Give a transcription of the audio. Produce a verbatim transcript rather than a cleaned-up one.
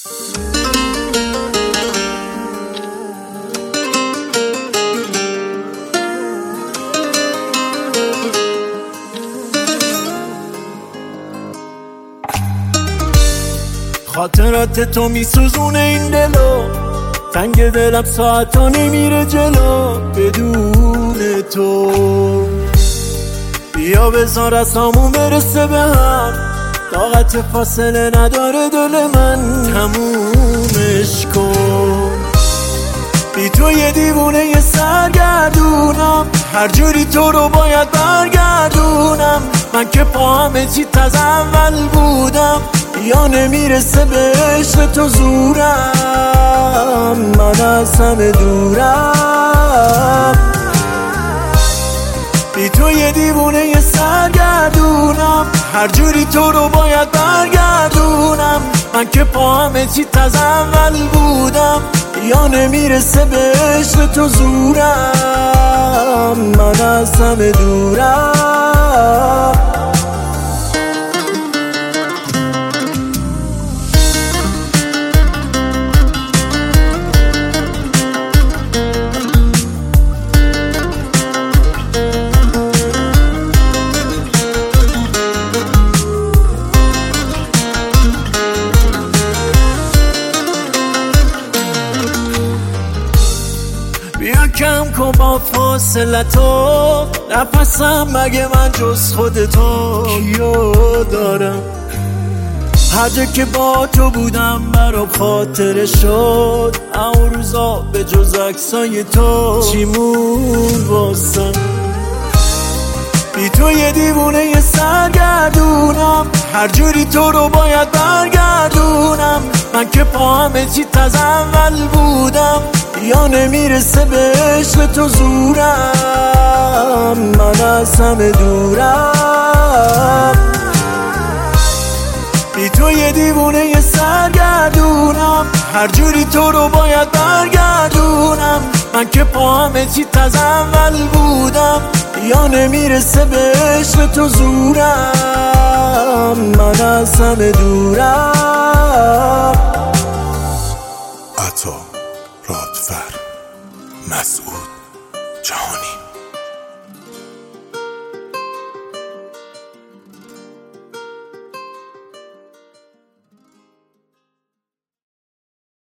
خاطرات تو میسوزونه این دلو، تنگ دلم ساعتا نمیره جلو بدون تو. بیا بذار از همون برسه به هم، طاقت فاصله نداره دل من، تمومش کن. بی تو یه دیوونه یه سرگردونم، هر جوری تو رو باید برگردونم. من که پا همه چی تازه اول بودم، یا نمیرسه به عشق تو زورم، من از همه دورم. بی تو یه دیوونه یه سرگردونم، هر جوری تو رو باید برگردونم. من که پا همه چی تازه اول بودم، یا نمیرسه به عشق تو زورم، من از همه دورم. بیا کم کن با فاصله تو، نفسم مگه من جز خودتو کیو دارم. هر جا که با تو بودم برام خاطره شد، اون روزا به جز عکسای تو چیمون واسم. بی تو یه دیوونه یه سرگردونم، هر جوری تو رو باید برگردونم. من که پا همه چی تازه اول بودم، یا نمیرسه به عشق تو زورم، من از همه دورم. بی تو یه دیوونه یه سرگردونم، هر جوری تو رو باید برگردونم. من که پا همه چی تازه اول بودم، یا نمیرسه به عشق تو زورم، من از همه دورم. عطا رادفر مسعود جهانی.